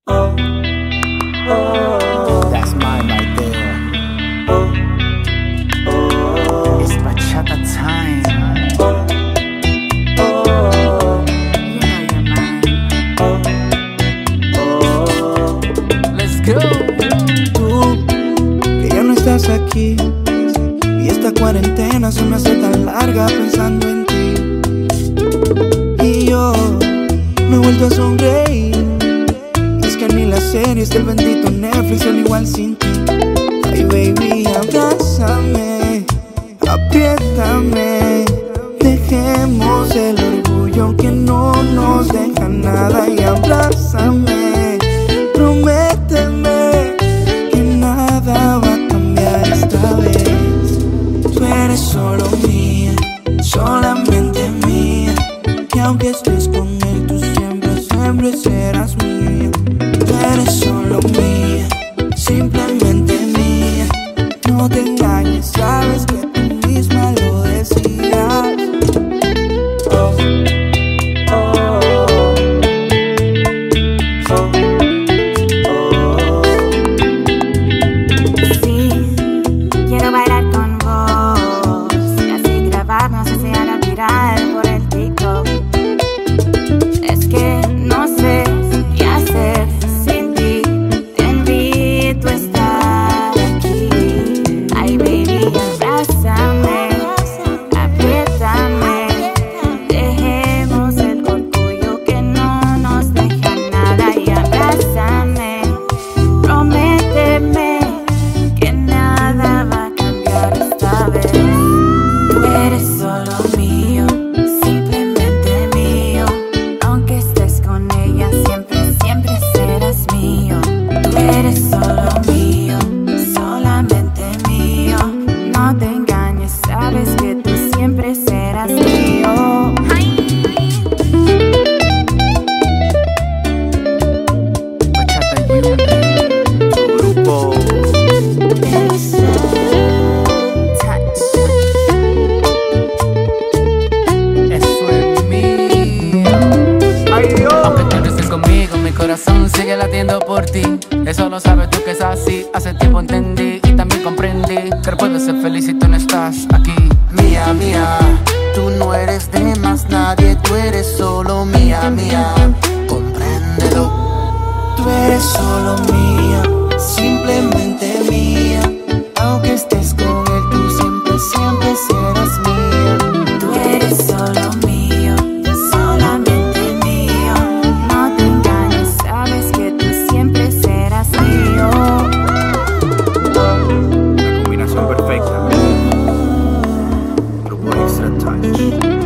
Oh, oh, that's mine right there. oh, oh, It's bachata time. oh, oh, You know you're mine. oh, oh. Let's go. Tú, que ya no estás aquí, y esta cuarentena se me hace tan larga pensando en ti. Y yo me he vuelto a sonreír, y es que ni las series del bendito Netflix son igual sin ti. Ay baby, abrázame, apriétame, dejemos el orgullo que no nos deja nada. Y abrázame, prométeme que nada va a cambiar esta vez. Tú eres solo mía, solamente mía, y aunque estés con él, tú siempre, siempre serás mía. Tú eres solo mía, simplemente mía. No te engañes, sabes que tú misma lo decías. Oh, oh, oh, oh. Sí, quiero bailar con vos y así grabarnos y se haga viral por el TikTok. Es que no sé qué hacer sin ti, te invito a estar aquí. Ay baby, abrázame, apriétame, dejemos el orgullo que no nos deja nada. Y abrázame, prométeme que nada va a cambiar esta vez. Tú eres solo mío, simplemente mío. Aunque estés con ella, siempre, siempre serás mío. Tú eres solo mío, solamente mío. No te engañes, sabes que tú siempre serás mío. Bachata Unit, tu grupo. Eso es mío. Aunque tú no estés conmigo, mi corazón sigue latiendo por ti. Eso lo sabes tú que es así. Hace tiempo entendí y también comprendí que no puedes ser feliz si tú no estás aquí. Mía, mía, tú no eres de más nadie, tú eres solo mía, mía. Compréndelo. Tú eres solo mía, simplemente mía. Aunque estés con él, tú siempre, siempre serás mía. Tú eres solo mío, solamente mío. No te engañes, sabes que tú siempre serás mío. La combinación perfecta. Grupo Extra Touch.